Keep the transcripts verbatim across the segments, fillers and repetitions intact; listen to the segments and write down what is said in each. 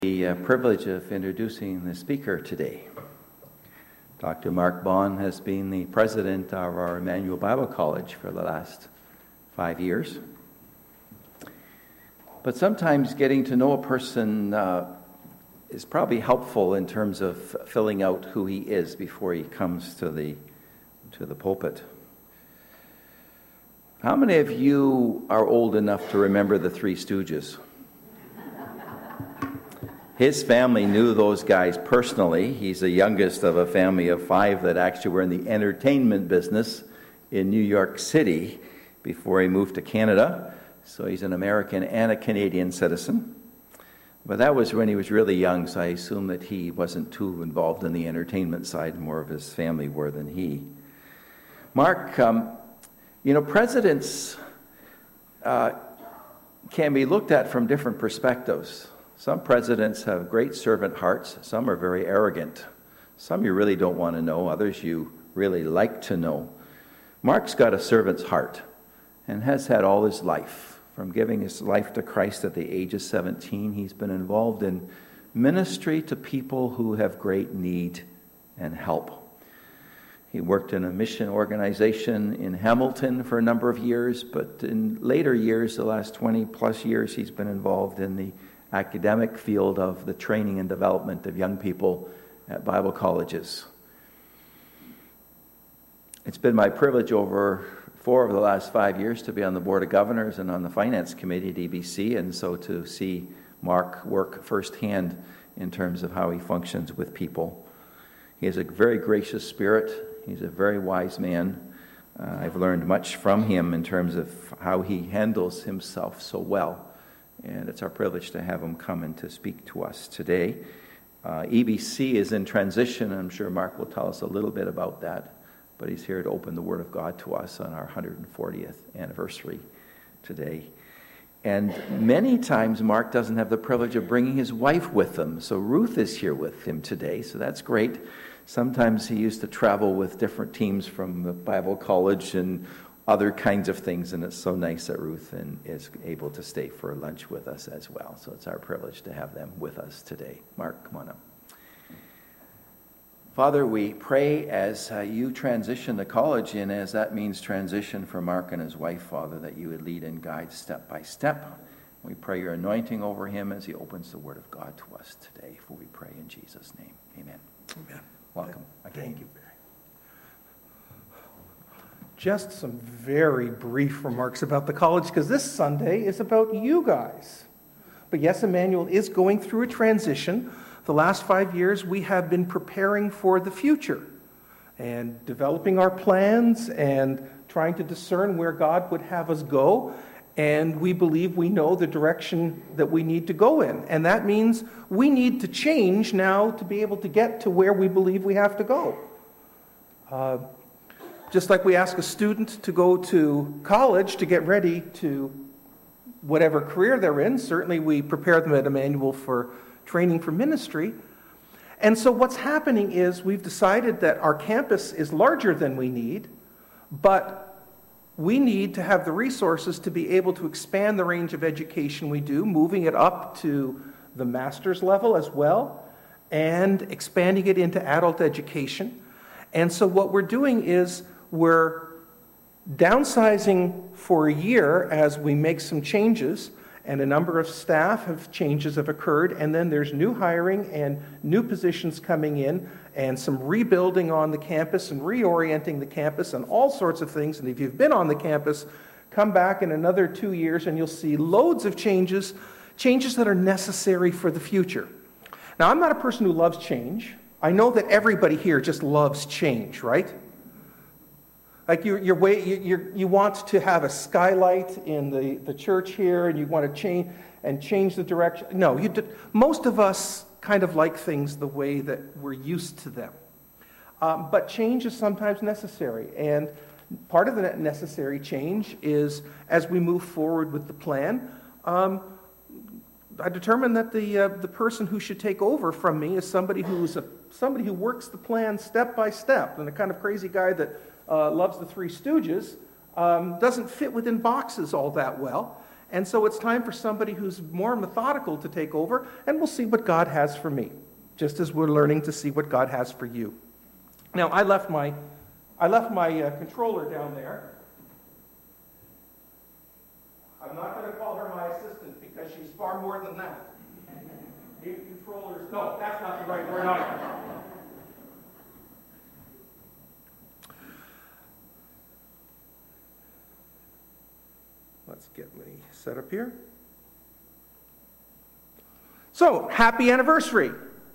The uh, privilege of introducing the speaker today. Doctor Mark Bond has been the president of our Emmanuel Bible College for the last five years. But sometimes getting to know a person uh, is probably helpful in terms of filling out who he is before he comes to the to the pulpit. How many of you are old enough to remember the Three Stooges? His family knew those guys personally. He's the youngest of a family of five that actually were in the entertainment business in New York City before he moved to Canada. So he's an American and a Canadian citizen. But that was when he was really young, so I assume that he wasn't too involved in the entertainment side. More of his family were than he. Mark, um, you know, presidents uh, can be looked at from different perspectives. Some presidents have great servant hearts. Some are very arrogant. Some you really don't want to know. Others you really like to know. Mark's got a servant's heart and has had all his life. From giving his life to Christ at the age of seventeen, he's been involved in ministry to people who have great need and help. He worked in a mission organization in Hamilton for a number of years, but in later years, the last twenty plus years, he's been involved in the academic field of the training and development of young people at Bible colleges. It's been my privilege over four of the last five years to be on the Board of Governors and on the Finance Committee at E B C, and so to see Mark work firsthand in terms of how he functions with people. He has a very gracious spirit. He's a very wise man. Uh, I've learned much from him in terms of how he handles himself so well. And it's our privilege to have him come and to speak to us today. Uh, E B C is in transition. I'm sure Mark will tell us a little bit about that. But he's here to open the Word of God to us on our one hundred fortieth anniversary today. And many times Mark doesn't have the privilege of bringing his wife with him. So Ruth is here with him today. So that's great. Sometimes he used to travel with different teams from the Bible College and other kinds of things, and it's so nice that Ruth and is able to stay for lunch with us as well. So it's our privilege to have them with us today. Mark, come on up. Father, we pray as uh, you transition to college, and as that means transition for Mark and his wife, Father, that you would lead and guide step by step. We pray your anointing over him as he opens the Word of God to us today, for we pray in Jesus' name. Amen. Amen. Welcome. Again. Thank you, Barry. Just some very brief remarks about the college, because this Sunday is about you guys. But yes, Emmanuel is going through a transition. The last five years, we have been preparing for the future and developing our plans and trying to discern where God would have us go. And we believe we know the direction that we need to go in. And that means we need to change now to be able to get to where we believe we have to go. Uh, Just like we ask a student to go to college to get ready to whatever career they're in, certainly we prepare them at Emmanuel for training for ministry. And so what's happening is we've decided that our campus is larger than we need, but we need to have the resources to be able to expand the range of education we do, moving it up to the master's level as well, and expanding it into adult education. And so what we're doing is we're downsizing for a year as we make some changes, and a number of staff have changes have occurred, and then there's new hiring and new positions coming in, and some rebuilding on the campus and reorienting the campus and all sorts of things. And if you've been on the campus, come back in another two years and you'll see loads of changes, changes that are necessary for the future. Now, I'm not a person who loves change. I know that everybody here just loves change, right? Like you, you're way, you, you're, you want to have a skylight in the, the church here, and you want to change and change the direction. No, you did, most of us kind of like things the way that we're used to them. Um, but change is sometimes necessary, and part of the necessary change is as we move forward with the plan. Um, I determined that the uh, the person who should take over from me is somebody who's a somebody who works the plan step by step, and the kind of crazy guy that Uh, loves the Three Stooges, um, doesn't fit within boxes all that well. And so it's time for somebody who's more methodical to take over, and we'll see what God has for me, just as we're learning to see what God has for you. Now, I left my, I left my uh, controller down there. I'm not going to call her my assistant because she's far more than that. Maybe controllers, no, that's not the right word either. Let's get me set up here. So, happy anniversary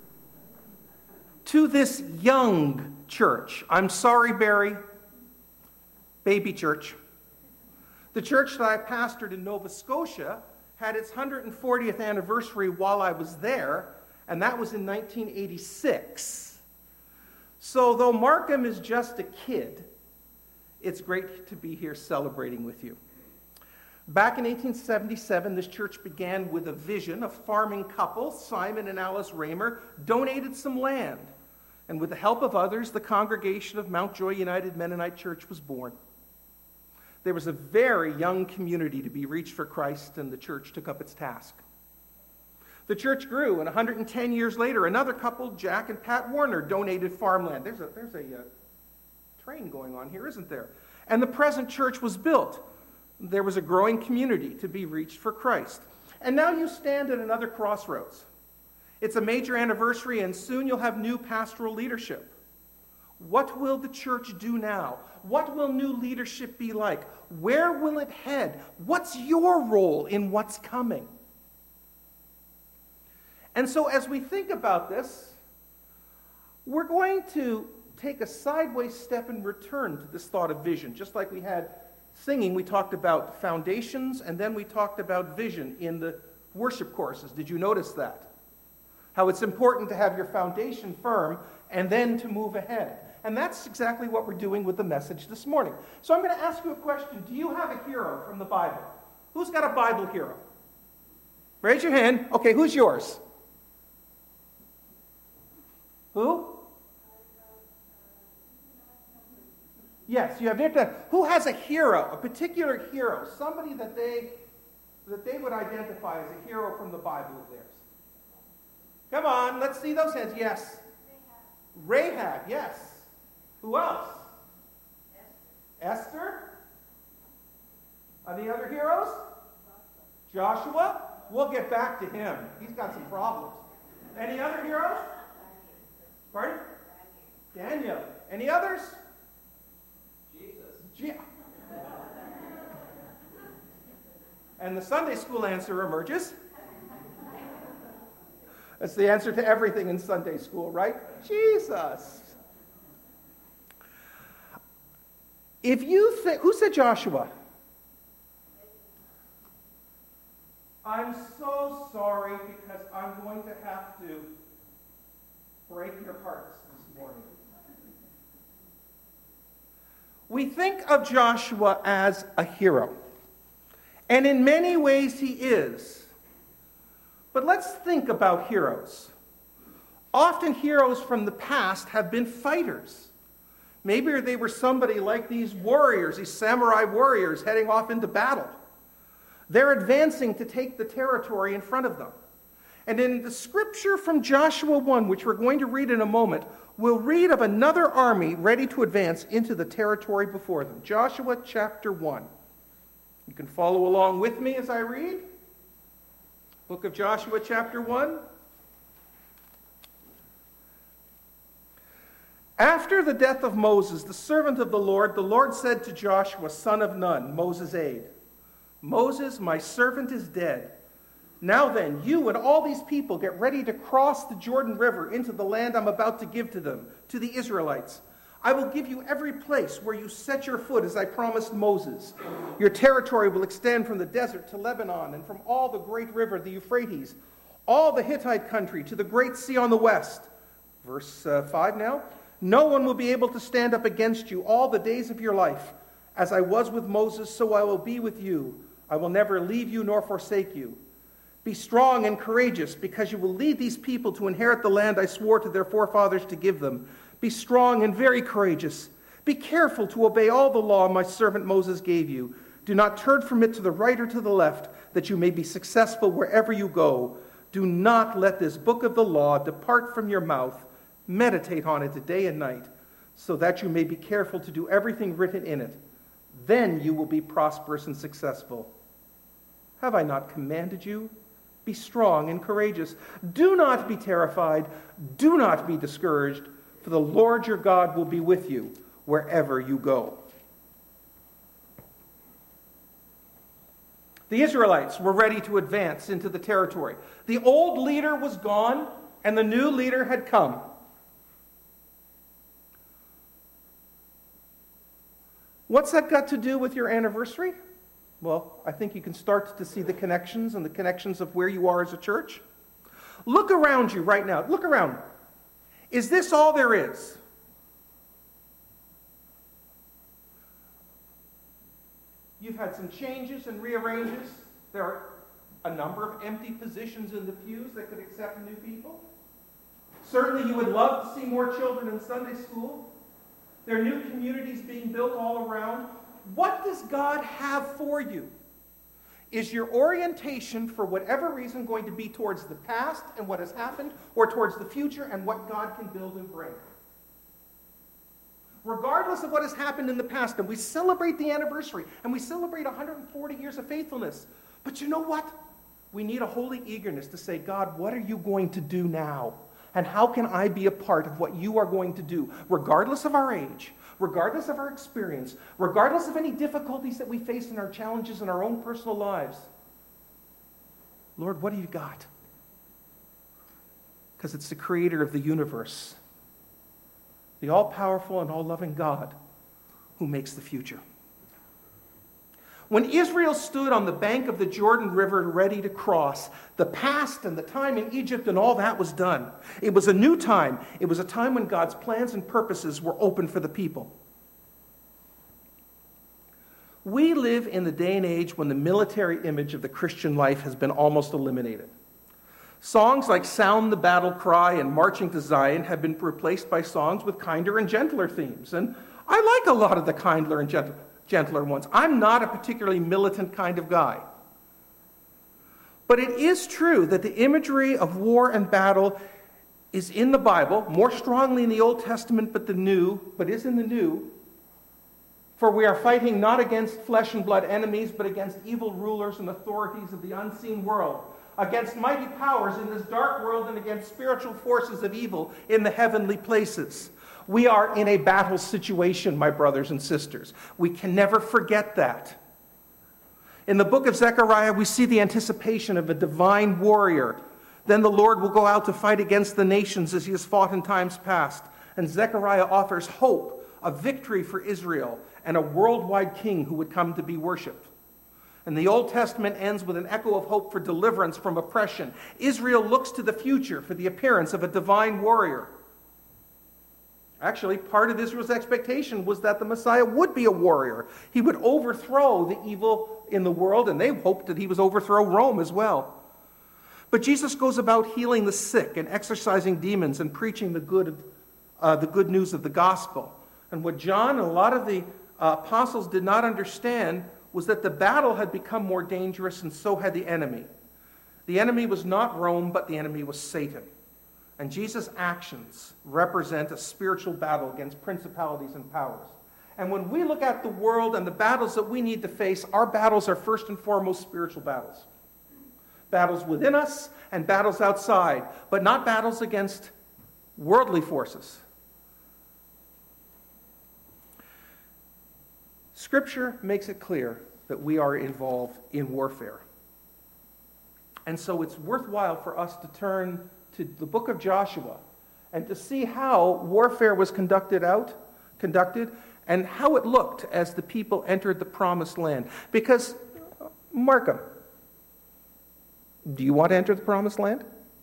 to this young church. I'm sorry, Barry, baby church. The church that I pastored in Nova Scotia had its one hundred fortieth anniversary while I was there, and that was in nineteen eighty-six. So though Markham is just a kid, it's great to be here celebrating with you. Back in eighteen seventy-seven, this church began with a vision. A farming couple, Simon and Alice Raymer, donated some land. And with the help of others, the congregation of Mount Joy United Mennonite Church was born. There was a very young community to be reached for Christ, and the church took up its task. The church grew, and one hundred ten years later, another couple, Jack and Pat Warner, donated farmland. There's a, there's a uh, train going on here, isn't there? And the present church was built. There was a growing community to be reached for Christ. And now you stand at another crossroads. It's a major anniversary, and soon you'll have new pastoral leadership. What will the church do now? What will new leadership be like? Where will it head? What's your role in what's coming? And so as we think about this, we're going to take a sideways step and return to this thought of vision. Just like we had singing, we talked about foundations, and then we talked about vision in the worship courses. Did you notice that? How it's important to have your foundation firm and then to move ahead. And that's exactly what we're doing with the message this morning. So I'm going to ask you a question. Do you have a hero from the Bible? Who's got a Bible hero? Raise your hand. Okay, who's yours? Who? Yes, you have it. Who has a hero, a particular hero, somebody that they that they would identify as a hero from the Bible of theirs? Come on, let's see those hands. Yes. Rahab, Rahab yes. Who else? Esther. Esther? Any other heroes? Joshua? We'll get back to him. He's got some problems. Any other heroes? Pardon? Daniel. Any others? Jesus. And the Sunday school answer emerges. That's the answer to everything in Sunday school, right? Jesus. If you think, who said Joshua? I'm so sorry because I'm going to have to break your hearts this morning. We think of Joshua as a hero. And in many ways he is. But let's think about heroes. Often heroes from the past have been fighters. Maybe they were somebody like these warriors, these samurai warriors heading off into battle. They're advancing to take the territory in front of them. And in the scripture from Joshua one, which we're going to read in a moment, we'll read of another army ready to advance into the territory before them. Joshua chapter one. You can follow along with me as I read. Book of Joshua chapter one. After the death of Moses, the servant of the Lord, the Lord said to Joshua, son of Nun, Moses' aide, Moses, my servant is dead. Now then, you and all these people get ready to cross the Jordan River into the land I'm about to give to them, to the Israelites. I will give you every place where you set your foot, as I promised Moses. Your territory will extend from the desert to Lebanon, and from all the great river, the Euphrates, all the Hittite country, to the great sea on the west. Verse uh, five now. No one will be able to stand up against you all the days of your life. As I was with Moses, so I will be with you. I will never leave you nor forsake you. Be strong and courageous, because you will lead these people to inherit the land I swore to their forefathers to give them. Be strong and very courageous. Be careful to obey all the law my servant Moses gave you. Do not turn from it to the right or to the left, that you may be successful wherever you go. Do not let this book of the law depart from your mouth. Meditate on it day and night, so that you may be careful to do everything written in it. Then you will be prosperous and successful. Have I not commanded you? Be strong and courageous. Do not be terrified. Do not be discouraged, for the Lord your God will be with you wherever you go. The Israelites were ready to advance into the territory. The old leader was gone, and the new leader had come. What's that got to do with your anniversary? Well, I think you can start to see the connections and the connections of where you are as a church. Look around you right now. Look around. Is this all there is? You've had some changes and rearranges. There are a number of empty positions in the pews that could accept new people. Certainly you would love to see more children in Sunday school. There are new communities being built all around. What does God have for you? Is your orientation, for whatever reason, going to be towards the past and what has happened, or towards the future and what God can build and bring? Regardless of what has happened in the past, and we celebrate the anniversary, and we celebrate one hundred forty years of faithfulness, but you know what? We need a holy eagerness to say, God, what are you going to do now? And how can I be a part of what you are going to do, regardless of our age, regardless of our experience, regardless of any difficulties that we face in our challenges in our own personal lives? Lord, what do you got? Because it's the creator of the universe, the all-powerful and all-loving God who makes the future. When Israel stood on the bank of the Jordan River ready to cross, the past and the time in Egypt and all that was done. It was a new time. It was a time when God's plans and purposes were open for the people. We live in the day and age when the military image of the Christian life has been almost eliminated. Songs like Sound the Battle Cry and Marching to Zion have been replaced by songs with kinder and gentler themes. And I like a lot of the kinder and gentler gentler ones. I'm not a particularly militant kind of guy. But it is true that the imagery of war and battle is in the Bible, more strongly in the Old Testament but the New, but is in the New. For we are fighting not against flesh and blood enemies, but against evil rulers and authorities of the unseen world, against mighty powers in this dark world, and against spiritual forces of evil in the heavenly places. We are in a battle situation, my brothers and sisters. We can never forget that. In the book of Zechariah, we see the anticipation of a divine warrior. Then the Lord will go out to fight against the nations as he has fought in times past. And Zechariah offers hope, a victory for Israel, and a worldwide king who would come to be worshipped. And the Old Testament ends with an echo of hope for deliverance from oppression. Israel looks to the future for the appearance of a divine warrior. Actually, part of Israel's expectation was that the Messiah would be a warrior. He would overthrow the evil in the world, and they hoped that he would overthrow Rome as well. But Jesus goes about healing the sick and exorcising demons and preaching the good, uh, the good news of the gospel. And what John and a lot of the uh, apostles did not understand was that the battle had become more dangerous, and so had the enemy. The enemy was not Rome, but the enemy was Satan. And Jesus' actions represent a spiritual battle against principalities and powers. And when we look at the world and the battles that we need to face, our battles are first and foremost spiritual battles. Battles within us and battles outside, but not battles against worldly forces. Scripture makes it clear that we are involved in warfare. And so it's worthwhile for us to turn to the book of Joshua and to see how warfare was conducted out, conducted, and how it looked as the people entered the promised land. Because, Markham, do you want to enter the promised land?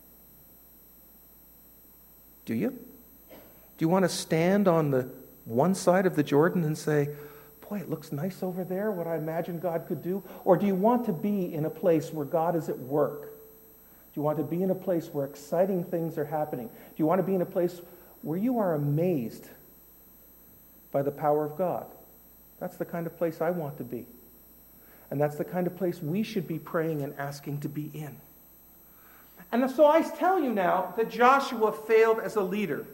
Do you? Do you want to stand on the one side of the Jordan and say, boy, it looks nice over there, what I imagine God could do? Or do you want to be in a place where God is at work? Do you want to be in a place where exciting things are happening? Do you want to be in a place where you are amazed by the power of God? That's the kind of place I want to be. And that's the kind of place we should be praying and asking to be in. And so I tell you now that Joshua failed as a leader.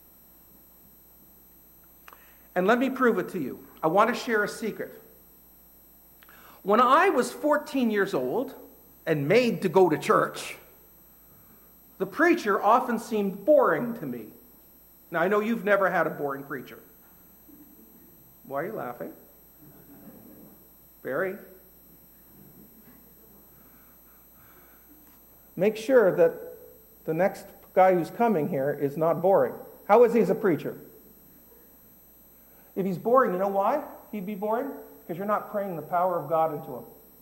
And let me prove it to you. I want to share a secret. When I was fourteen years old and made to go to church, the preacher often seemed boring to me. Now, I know you've never had a boring preacher. Why are you laughing? Barry? Make sure that the next guy who's coming here is not boring. How is he as a preacher? If he's boring, you know why he'd be boring? Because you're not praying the power of God into him.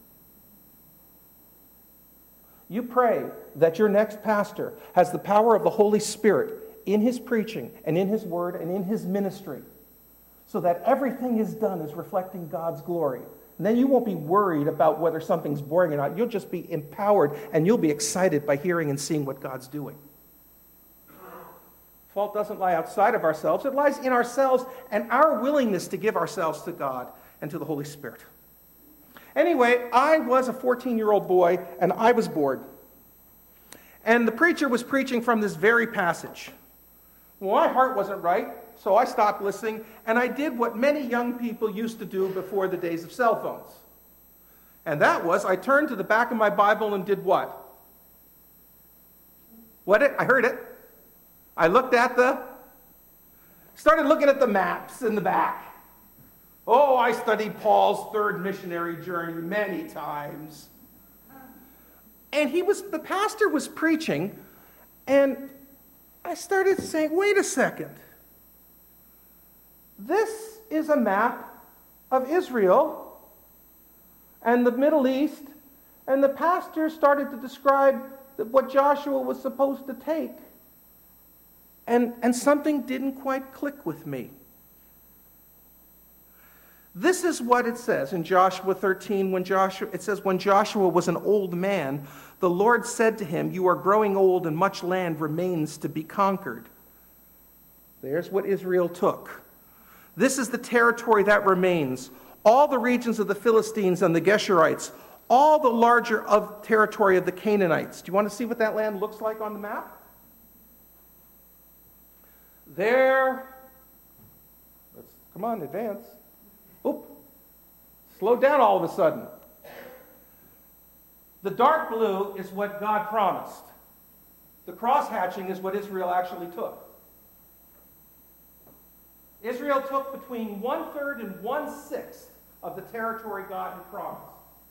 You pray that your next pastor has the power of the Holy Spirit in his preaching and in his word and in his ministry, so that everything is done is reflecting God's glory. And then you won't be worried about whether something's boring or not. You'll just be empowered and you'll be excited by hearing and seeing what God's doing. Fault doesn't lie outside of ourselves. It lies in ourselves and our willingness to give ourselves to God and to the Holy Spirit. Anyway, I was a fourteen-year-old boy and I was bored. And the preacher was preaching from this very passage. Well, my heart wasn't right, so I stopped listening and I did what many young people used to do before the days of cell phones. And that was, I turned to the back of my Bible and did what? What? It? I heard it. I looked at the, started looking at the maps in the back. Oh, I studied Paul's third missionary journey many times. And he was, the pastor was preaching, and I started saying, wait a second. This is a map of Israel and the Middle East, and the pastor started to describe what Joshua was supposed to take. And, and something didn't quite click with me. This is what it says in Joshua thirteen. When Joshua, it says, when Joshua was an old man, the Lord said to him, you are growing old and much land remains to be conquered. There's what Israel took. This is the territory that remains. All the regions of the Philistines and the Geshurites, all the larger of territory of the Canaanites. Do you want to see what that land looks like on the map? There, let's, come on, advance. Oop, slow down all of a sudden. The dark blue is what God promised. The cross-hatching is what Israel actually took. Israel took between one-third and one-sixth of the territory God had promised.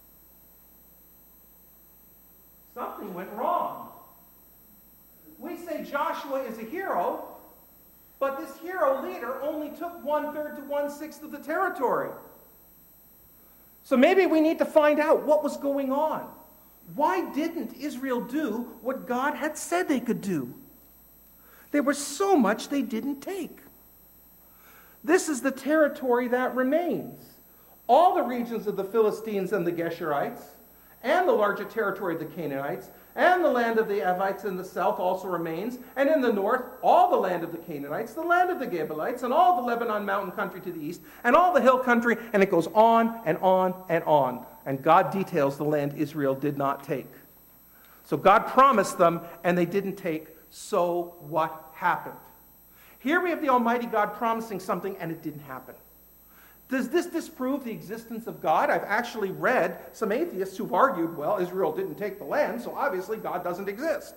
Something went wrong. We say Joshua is a hero, but this hero leader only took one-third to one-sixth of the territory. So maybe we need to find out what was going on. Why didn't Israel do what God had said they could do? There was so much they didn't take. This is the territory that remains. All the regions of the Philistines and the Geshurites, and the larger territory of the Canaanites, and the land of the Evites in the south also remains, and in the north, all the land of the Canaanites, the land of the Gibeonites, and all the Lebanon mountain country to the east, and all the hill country, and it goes on and on and on. And God details the land Israel did not take. So God promised them, and they didn't take, so what happened? Here we have the Almighty God promising something, and it didn't happen. Does this disprove the existence of God? I've actually read some atheists who've argued, well, Israel didn't take the land, so obviously God doesn't exist.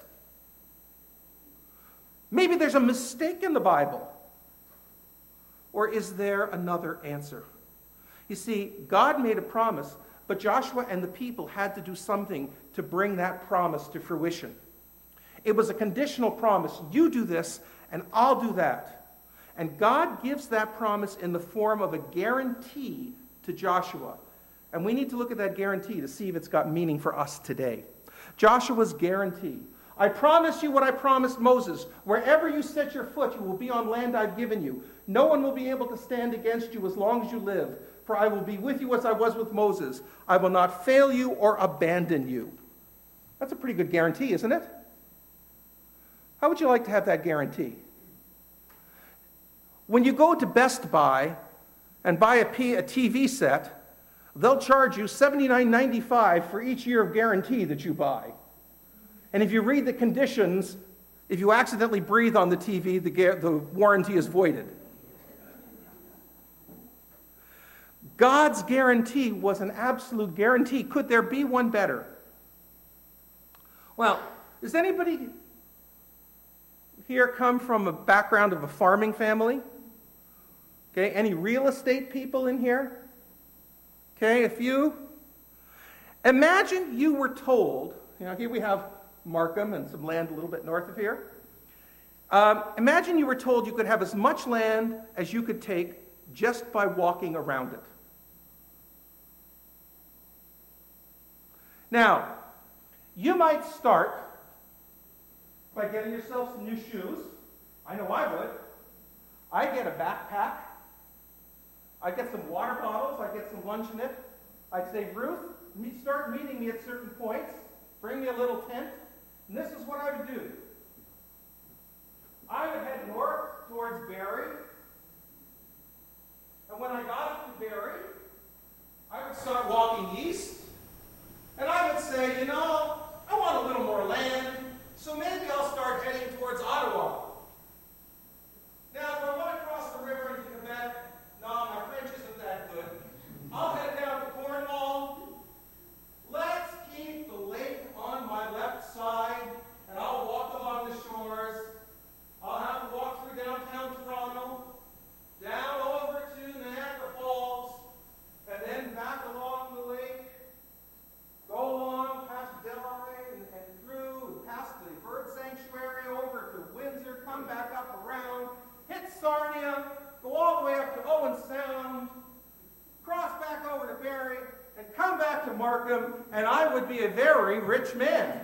Maybe there's a mistake in the Bible. Or is there another answer? You see, God made a promise, but Joshua and the people had to do something to bring that promise to fruition. It was a conditional promise. You do this, and I'll do that. And God gives that promise in the form of a guarantee to Joshua. And we need to look at that guarantee to see if it's got meaning for us today. Joshua's guarantee. I promise you what I promised Moses. Wherever you set your foot, you will be on land I've given you. No one will be able to stand against you as long as you live. For I will be with you as I was with Moses. I will not fail you or abandon you. That's a pretty good guarantee, isn't it? How would you like to have that guarantee? When you go to Best Buy and buy a, P- a T V set, they'll charge you seventy-nine ninety-five for each year of guarantee that you buy. And if you read the conditions, if you accidentally breathe on the T V, the, the warranty is voided. God's guarantee was an absolute guarantee. Could there be one better? Well, does anybody here come from a background of a farming family? Okay, any real estate people in here? Okay, a few. Imagine you were told, you know, here we have Markham and some land a little bit north of here. Um, imagine you were told you could have as much land as you could take just by walking around it. Now, you might start by getting yourself some new shoes. I know I would. I get a backpack. I get some water bottles. I get some lunch in it. I'd say, Ruth, start meeting me at certain points. Bring me a little tent. And this is what I would do. I would head north towards Barrie. And when I got up to Barrie, I would start walking east. And I would say, you know, I want a little more land, so maybe I'll start heading towards Ottawa. Now, if I want to cross the river into Quebec, no, my French isn't that good. I'll head down to Cornwall. Let's keep the lake on my left side, and I'll walk along the shores. I'll have to walk through downtown Toronto, down over to Niagara Falls, and then back along the lake. Go along past Delray and, and through, and past the bird sanctuary over to Windsor, come back up around, hit Sarnia, go all the way up to Owen Sound, cross back over to Barrie, and come back to Markham, and I would be a very rich man.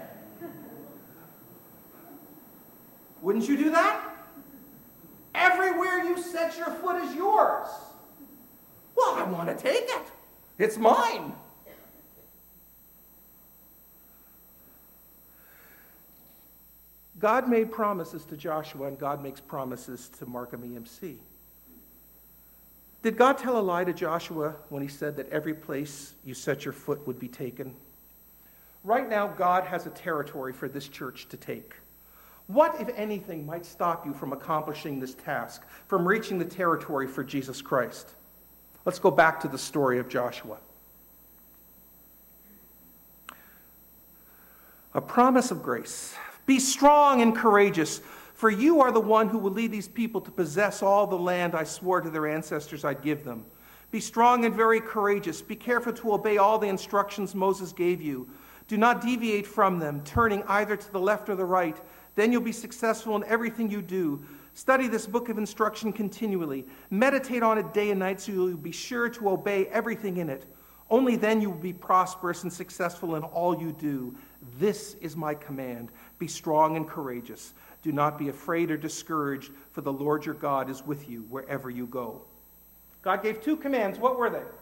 Wouldn't you do that? Everywhere you set your foot is yours. Well, I want to take it. It's mine. God made promises to Joshua, and God makes promises to Markham E M C. Did God tell a lie to Joshua when he said that every place you set your foot would be taken? Right now, God has a territory for this church to take. What, if anything, might stop you from accomplishing this task, from reaching the territory for Jesus Christ? Let's go back to the story of Joshua. A promise of grace. Be strong and courageous, for you are the one who will lead these people to possess all the land I swore to their ancestors I'd give them. Be strong and very courageous. Be careful to obey all the instructions Moses gave you. Do not deviate from them, turning either to the left or the right. Then you'll be successful in everything you do. Study this book of instruction continually. Meditate on it day and night so you'll be sure to obey everything in it. Only then you will be prosperous and successful in all you do. This is my command. Be strong and courageous. Do not be afraid or discouraged, for the Lord your God is with you wherever you go. God gave two commands. What were they?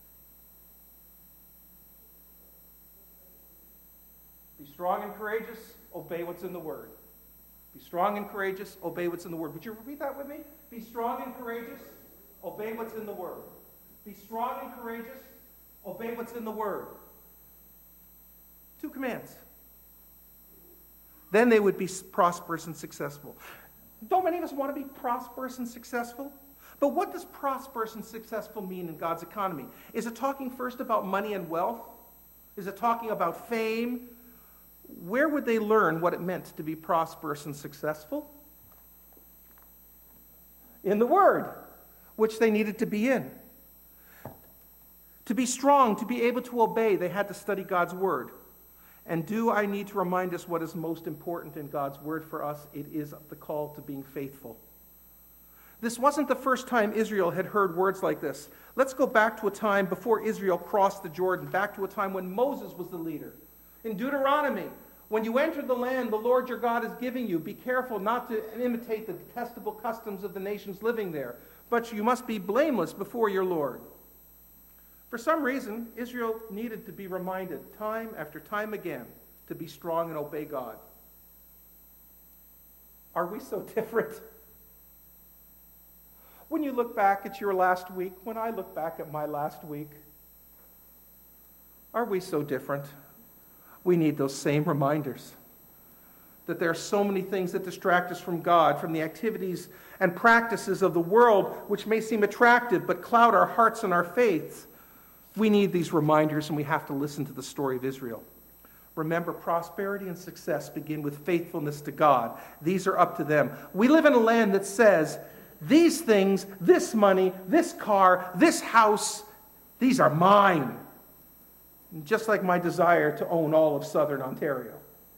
Be strong and courageous. Obey what's in the Word. Be strong and courageous. Obey what's in the Word. Would you repeat that with me? Be strong and courageous. Obey what's in the Word. Be strong and courageous. Obey what's in the Word. Two commands. Then they would be prosperous and successful. Don't many of us want to be prosperous and successful? But what does prosperous and successful mean in God's economy? Is it talking first about money and wealth? Is it talking about fame? Where would they learn what it meant to be prosperous and successful? In the Word, which they needed to be in. To be strong, to be able to obey, they had to study God's Word. And do I need to remind us what is most important in God's Word for us? It is the call to being faithful. This wasn't the first time Israel had heard words like this. Let's go back to a time before Israel crossed the Jordan, back to a time when Moses was the leader. In Deuteronomy, when you enter the land the Lord your God is giving you, be careful not to imitate the detestable customs of the nations living there, but you must be blameless before your Lord. For some reason, Israel needed to be reminded time after time again to be strong and obey God. Are we so different? When you look back at your last week, when I look back at my last week, Are we so different? We need those same reminders that there are so many things that distract us from God, from the activities and practices of the world, which may seem attractive but cloud our hearts and our faiths. We need these reminders, and we have to listen to the story of Israel. Remember, prosperity and success begin with faithfulness to God. These are up to them. We live in a land that says, these things, this money, this car, this house, these are mine. Just like my desire to own all of southern Ontario.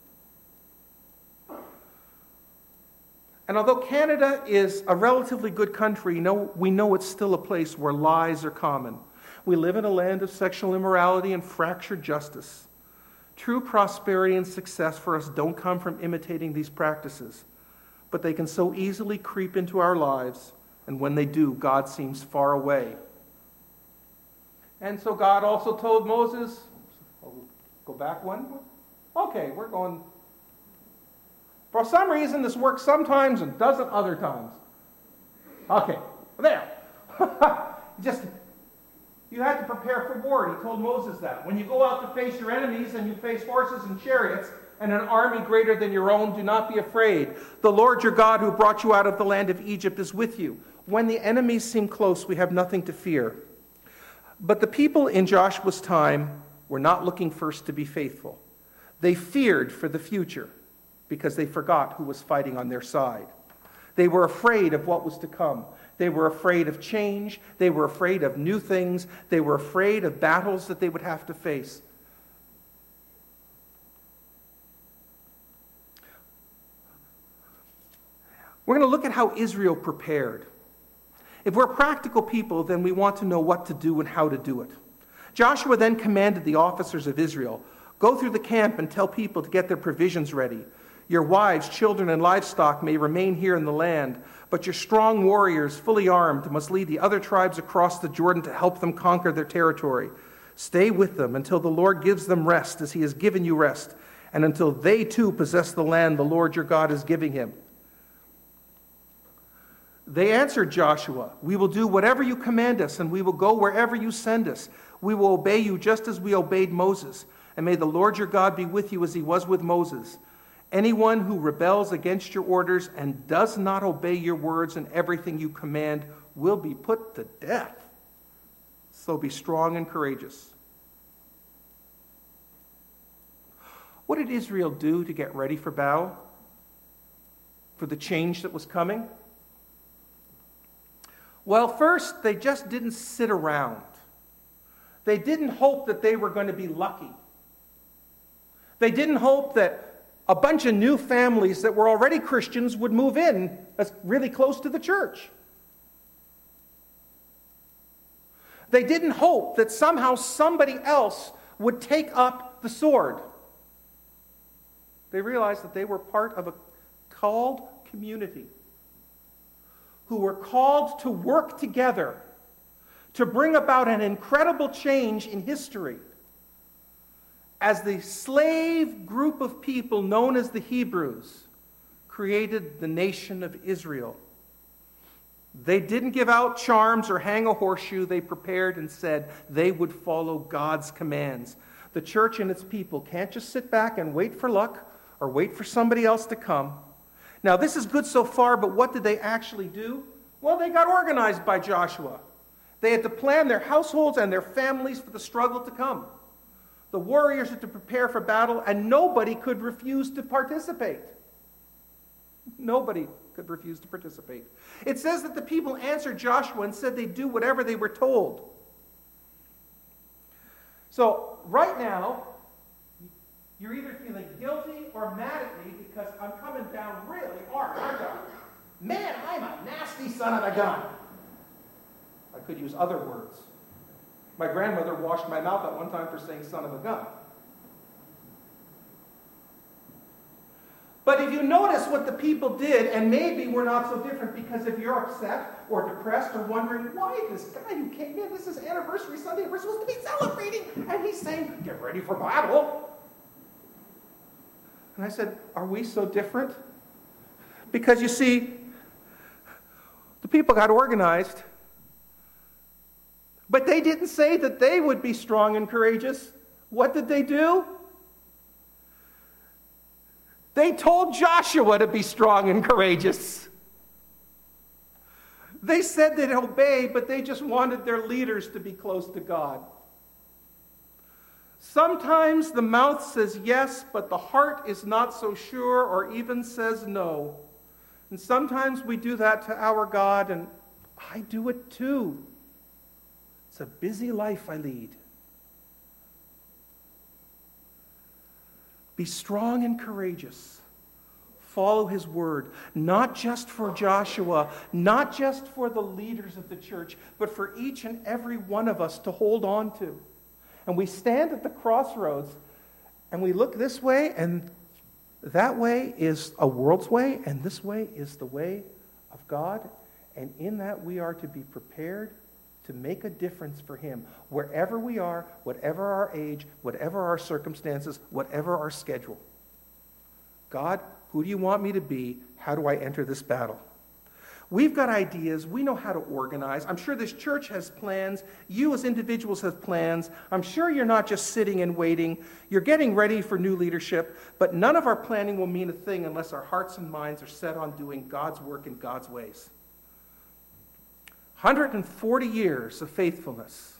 And although Canada is a relatively good country, you know, we know it's still a place where lies are common. We live in a land of sexual immorality and fractured justice. True prosperity and success for us don't come from imitating these practices, but they can so easily creep into our lives, and when they do, God seems far away. And so God also told Moses, oh, go back one? Okay, we're going. For some reason, this works sometimes and doesn't other times. Okay, there. Just, you had to prepare for war. He told Moses that. When you go out to face your enemies and you face horses and chariots and an army greater than your own, do not be afraid. The Lord your God who brought you out of the land of Egypt is with you. When the enemies seem close, we have nothing to fear. But the people in Joshua's time were not looking first to be faithful. They feared for the future because they forgot who was fighting on their side. They were afraid of what was to come. They were afraid of change. They were afraid of new things. They were afraid of battles that they would have to face. We're going to look at how Israel prepared. If we're practical people, then we want to know what to do and how to do it. Joshua then commanded the officers of Israel, go through the camp and tell people to get their provisions ready. Your wives, children, and livestock may remain here in the land, but your strong warriors, fully armed, must lead the other tribes across the Jordan to help them conquer their territory. Stay with them until the Lord gives them rest as he has given you rest, and until they too possess the land the Lord your God is giving him. They answered Joshua, we will do whatever you command us, and we will go wherever you send us. We will obey you just as we obeyed Moses. And may the Lord your God be with you as he was with Moses. Anyone who rebels against your orders and does not obey your words and everything you command will be put to death. So be strong and courageous. What did Israel do to get ready for battle? For the change that was coming? Well, first, they just didn't sit around. They didn't hope that they were going to be lucky. They didn't hope that a bunch of new families that were already Christians would move in really close to the church. They didn't hope that somehow somebody else would take up the sword. They realized that they were part of a called community who were called to work together to bring about an incredible change in history. As the slave group of people known as the Hebrews created the nation of Israel. They didn't give out charms or hang a horseshoe. They prepared and said they would follow God's commands. The church and its people can't just sit back and wait for luck or wait for somebody else to come. Now, this is good so far, but what did they actually do? Well, they got organized by Joshua. They had to plan their households and their families for the struggle to come. The warriors had to prepare for battle, and nobody could refuse to participate. Nobody could refuse to participate. It says that the people answered Joshua and said they'd do whatever they were told. So, right now, you're either feeling guilty or mad at me because I'm coming down really hard, aren't I? Man, I'm a nasty son of a gun. I could use other words. My grandmother washed my mouth at one time for saying son of a gun. But if you notice what the people did, and maybe we're not so different because if you're upset or depressed or wondering, why this guy who came in, this is anniversary Sunday, we're supposed to be celebrating, and he's saying, get ready for battle. And I said, are we so different? Because you see, the people got organized, but they didn't say that they would be strong and courageous. What did they do? They told Joshua to be strong and courageous. They said they'd obey, but they just wanted their leaders to be close to God. Sometimes the mouth says yes, but the heart is not so sure or even says no. And sometimes we do that to our God, and I do it too. It's a busy life I lead. Be strong and courageous. Follow his word, not just for Joshua, not just for the leaders of the church, but for each and every one of us to hold on to. And we stand at the crossroads, and we look this way, and that way is a world's way, and this way is the way of God. And in that we are to be prepared to make a difference for him, wherever we are, whatever our age, whatever our circumstances, whatever our schedule. God, who do you want me to be? How do I enter this battle? We've got ideas. We know how to organize. I'm sure this church has plans. You as individuals have plans. I'm sure you're not just sitting and waiting. You're getting ready for new leadership, but none of our planning will mean a thing unless our hearts and minds are set on doing God's work in God's ways. one hundred forty years of faithfulness.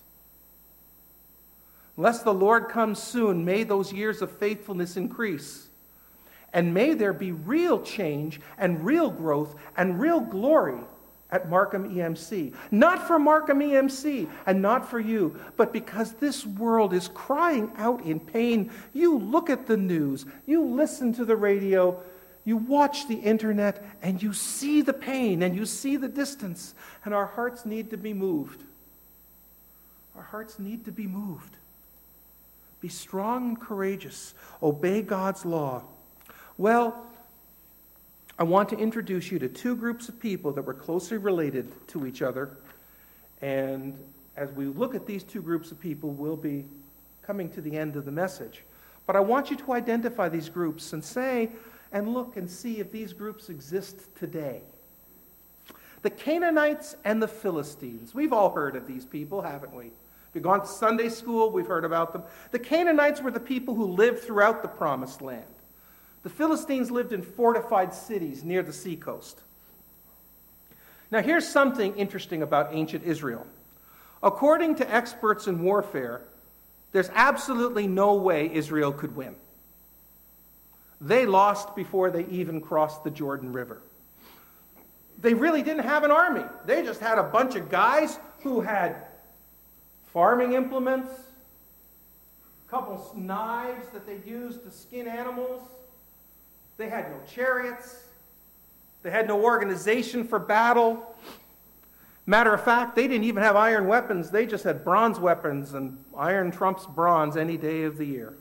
Unless the Lord comes soon, may those years of faithfulness increase. And may there be real change and real growth and real glory at Markham E M C. Not for Markham E M C and not for you, but because this world is crying out in pain. You look at the news, you listen to the radio, you watch the internet, and you see the pain and you see the distance. And our hearts need to be moved. Our hearts need to be moved. Be strong and courageous. Obey God's law. Well, I want to introduce you to two groups of people that were closely related to each other. And as we look at these two groups of people, we'll be coming to the end of the message. But I want you to identify these groups and say, and look and see if these groups exist today. The Canaanites and the Philistines. We've all heard of these people, haven't we? We've gone to Sunday school, we've heard about them. The Canaanites were the people who lived throughout the Promised Land. The Philistines lived in fortified cities near the seacoast. Now here's something interesting about ancient Israel. According to experts in warfare, there's absolutely no way Israel could win. They lost before they even crossed the Jordan River. They really didn't have an army. They just had a bunch of guys who had farming implements, a couple knives that they used to skin animals. They had no chariots. They had no organization for battle. Matter of fact, they didn't even have iron weapons. They just had bronze weapons, and iron trumps bronze any day of the year.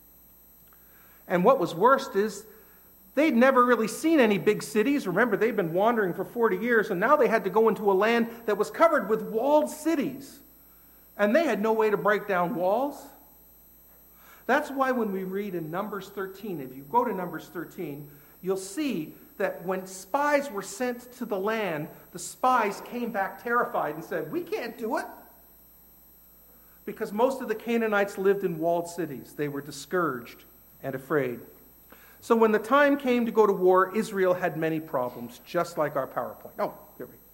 And what was worst is they'd never really seen any big cities. Remember, they'd been wandering for forty years, and now they had to go into a land that was covered with walled cities. And they had no way to break down walls. That's why when we read in Numbers thirteen, if you go to Numbers thirteen, you'll see that when spies were sent to the land, the spies came back terrified and said, "We can't do it." Because most of the Canaanites lived in walled cities. They were discouraged and afraid. So when the time came to go to war, Israel had many problems, just like our PowerPoint. Oh, here we go.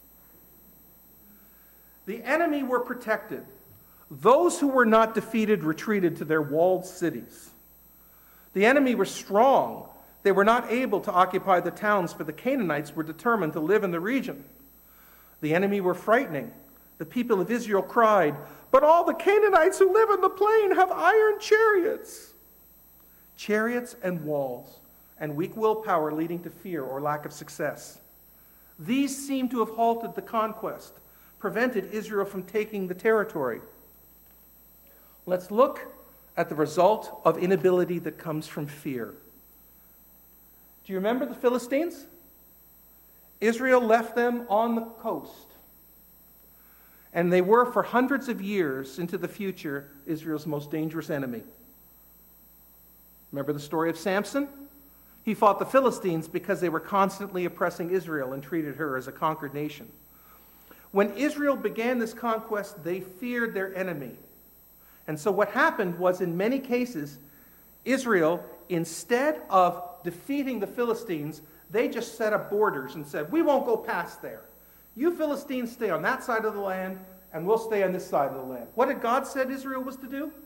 The enemy were protected. Those who were not defeated retreated to their walled cities. The enemy were strong. They were not able to occupy the towns, for the Canaanites were determined to live in the region. The enemy were frightening. The people of Israel cried, "But all the Canaanites who live in the plain have iron chariots." Chariots and walls, and weak willpower leading to fear or lack of success. These seem to have halted the conquest, prevented Israel from taking the territory. Let's look at the result of inability that comes from fear. Do you remember the Philistines? Israel left them on the coast. And they were, for hundreds of years into the future, Israel's most dangerous enemy. Remember the story of Samson? He fought the Philistines because they were constantly oppressing Israel and treated her as a conquered nation. When Israel began this conquest, they feared their enemy. And so what happened was, in many cases, Israel, instead of defeating the Philistines, they just set up borders and said, we won't go past there. You Philistines stay on that side of the land, and we'll stay on this side of the land. What did God said Israel was to do?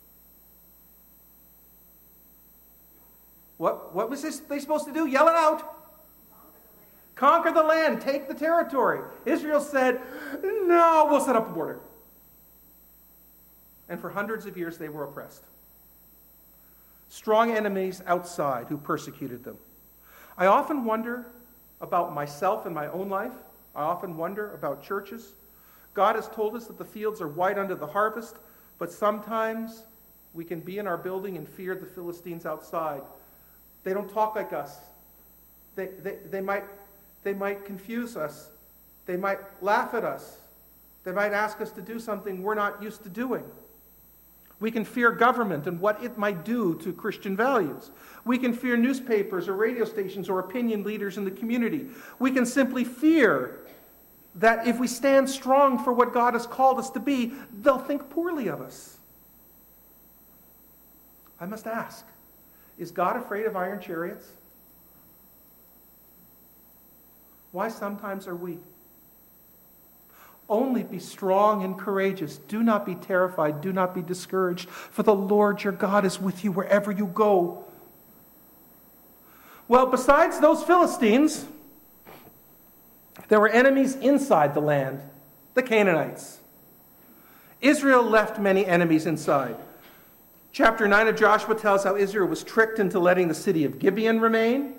What, what was this, they supposed to do? Yell it out. Conquer the land. Take the territory. Israel said, no, we'll set up a border. And for hundreds of years they were oppressed. Strong enemies outside who persecuted them. I often wonder about myself and my own life. I often wonder about churches. God has told us that the fields are white unto the harvest, but sometimes we can be in our building and fear the Philistines outside. They don't talk like us. They, they, they, might, they might confuse us. They might laugh at us. They might ask us to do something we're not used to doing. We can fear government and what it might do to Christian values. We can fear newspapers or radio stations or opinion leaders in the community. We can simply fear that if we stand strong for what God has called us to be, they'll think poorly of us. I must ask, is God afraid of iron chariots? Why sometimes are we? Only be strong and courageous. Do not be terrified. Do not be discouraged. For the Lord your God is with you wherever you go. Well, besides those Philistines, there were enemies inside the land, the Canaanites. Israel left many enemies inside. Chapter nine of Joshua tells how Israel was tricked into letting the city of Gibeon remain.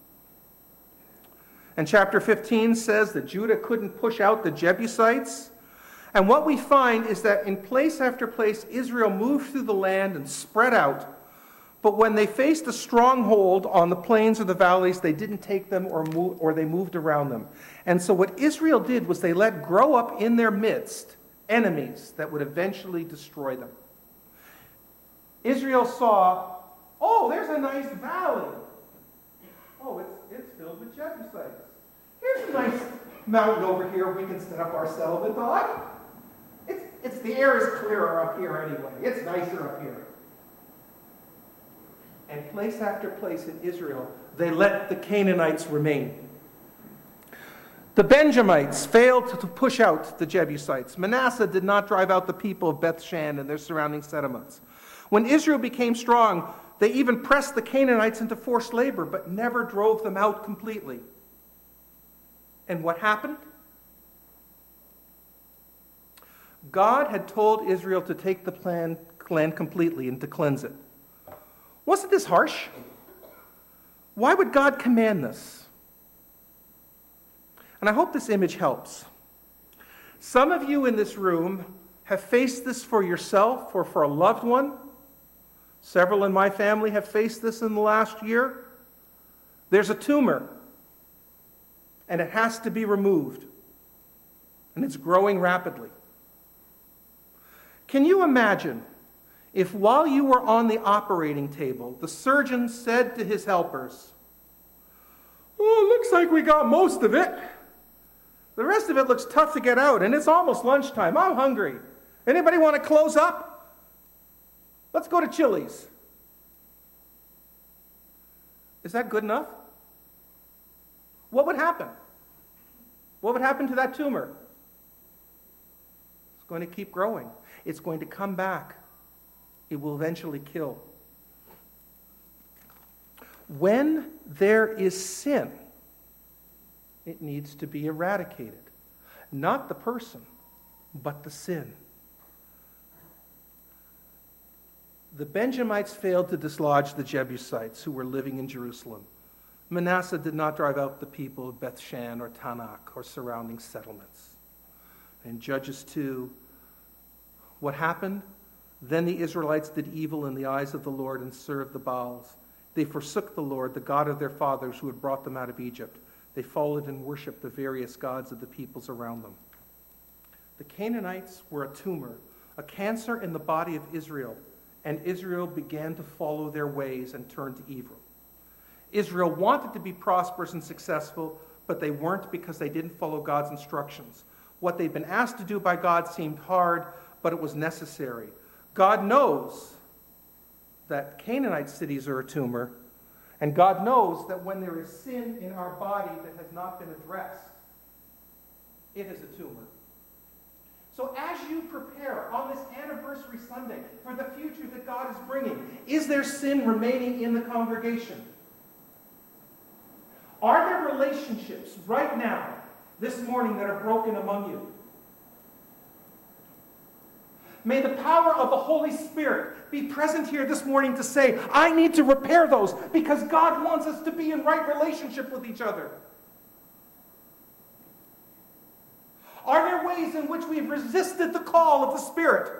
And chapter fifteen says that Judah couldn't push out the Jebusites. And what we find is that in place after place, Israel moved through the land and spread out. But when they faced a stronghold on the plains or the valleys, they didn't take them or, move, or they moved around them. And so what Israel did was they let grow up in their midst enemies that would eventually destroy them. Israel saw, oh, there's a nice valley. Oh, it's, it's filled with Jebusites. Here's a nice mountain over here we can set up our settlement on. It's, it's, the air is clearer up here anyway. It's nicer up here. And place after place in Israel, they let the Canaanites remain. The Benjamites failed to push out the Jebusites. Manasseh did not drive out the people of Beth-shan and their surrounding settlements. When Israel became strong, they even pressed the Canaanites into forced labor, but never drove them out completely. And what happened? God had told Israel to take the plan, land completely and to cleanse it. Wasn't this harsh? Why would God command this? And I hope this image helps. Some of you in this room have faced this for yourself or for a loved one. Several in my family have faced this in the last year. There's a tumor, and it has to be removed, and it's growing rapidly. Can you imagine if while you were on the operating table, the surgeon said to his helpers, oh, it looks like we got most of it. The rest of it looks tough to get out, and it's almost lunchtime. I'm hungry. Anybody want to close up? Let's go to Chili's. Is that good enough? What would happen? What would happen to that tumor? It's going to keep growing. It's going to come back. It will eventually kill. When there is sin, it needs to be eradicated. Not the person, but the sin. The Benjamites failed to dislodge the Jebusites who were living in Jerusalem. Manasseh did not drive out the people of Beth-shan or Tanakh or surrounding settlements. In Judges two, what happened? Then the Israelites did evil in the eyes of the Lord and served the Baals. They forsook the Lord, the God of their fathers, who had brought them out of Egypt. They followed and worshipped the various gods of the peoples around them. The Canaanites were a tumor, a cancer in the body of Israel, and Israel began to follow their ways and turn to evil. Israel wanted to be prosperous and successful, but they weren't because they didn't follow God's instructions. What they'd been asked to do by God seemed hard, but it was necessary. God knows that Canaanite cities are a tumor, and God knows that when there is sin in our body that has not been addressed, it is a tumor. So as you prepare on this anniversary Sunday for the future that God is bringing, is there sin remaining in the congregation? Are there relationships right now, this morning, that are broken among you? May the power of the Holy Spirit be present here this morning to say, I need to repair those because God wants us to be in right relationship with each other. Are there ways in which we've resisted the call of the Spirit?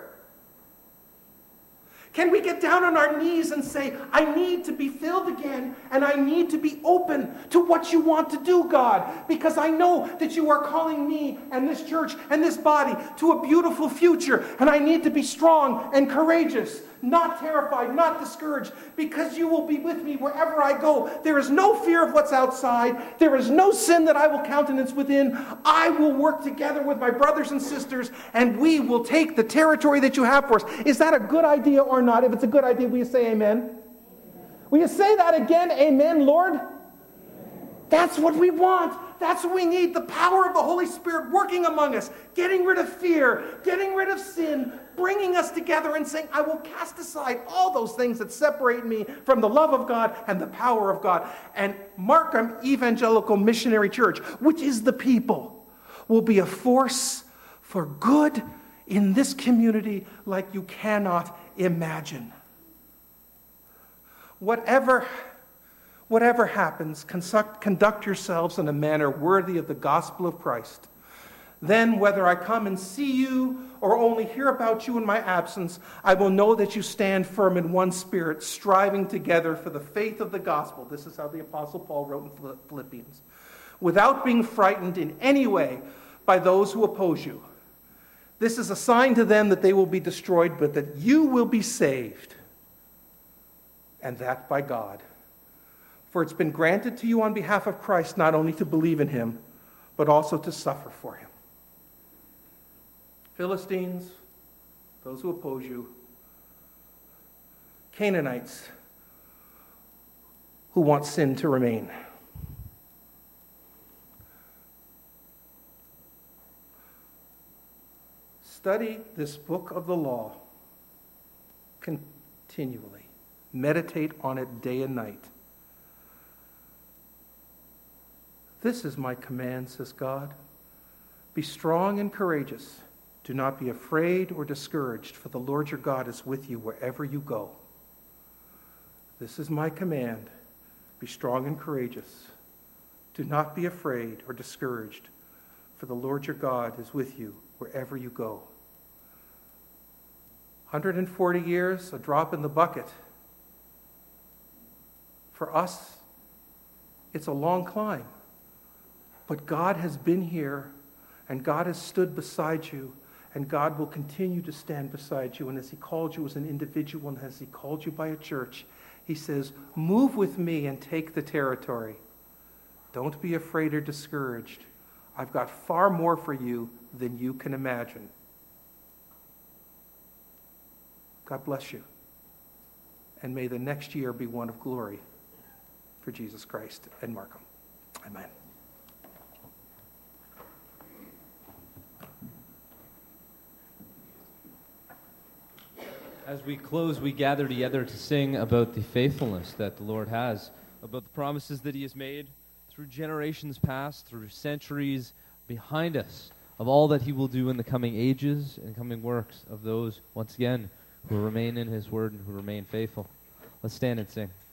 Can we get down on our knees and say, I need to be filled again, and I need to be open to what you want to do, God, because I know that you are calling me and this church and this body to a beautiful future, and I need to be strong and courageous, not terrified, not discouraged, because you will be with me wherever I go. There is no fear of what's outside. There is no sin that I will countenance within. I will work together with my brothers and sisters, and we will take the territory that you have for us. Is that a good idea or not? If it's a good idea, will you say amen? Amen. Will you say that again? Amen, Lord? Amen. That's what we want. That's what we need. The power of the Holy Spirit working among us, getting rid of fear, getting rid of sin, bringing us together and saying, I will cast aside all those things that separate me from the love of God and the power of God. And Markham Evangelical Missionary Church, which is the people, will be a force for good in this community like you cannot imagine. Whatever Whatever happens, conduct, conduct yourselves in a manner worthy of the gospel of Christ. Then, whether I come and see you or only hear about you in my absence, I will know that you stand firm in one spirit, striving together for the faith of the gospel. This is how the Apostle Paul wrote in Philippians. Without being frightened in any way by those who oppose you. This is a sign to them that they will be destroyed, but that you will be saved. And that by God. For it's been granted to you on behalf of Christ not only to believe in him, but also to suffer for him. Philistines, those who oppose you, Canaanites who want sin to remain. Study this book of the law continually. Meditate on it day and night. This is my command, says God. Be strong and courageous. Do not be afraid or discouraged, for the Lord your God is with you wherever you go. This is my command. Be strong and courageous. Do not be afraid or discouraged, for the Lord your God is with you wherever you go. one hundred forty years, a drop in the bucket. For us, it's a long climb. But God has been here, and God has stood beside you, and God will continue to stand beside you. And as he called you as an individual, and as he called you by a church, he says, move with me and take the territory. Don't be afraid or discouraged. I've got far more for you than you can imagine. God bless you. And may the next year be one of glory for Jesus Christ and Markham. Amen. As we close, we gather together to sing about the faithfulness that the Lord has, about the promises that he has made through generations past, through centuries behind us, of all that he will do in the coming ages and coming works of those, once again, who remain in his word and who remain faithful. Let's stand and sing.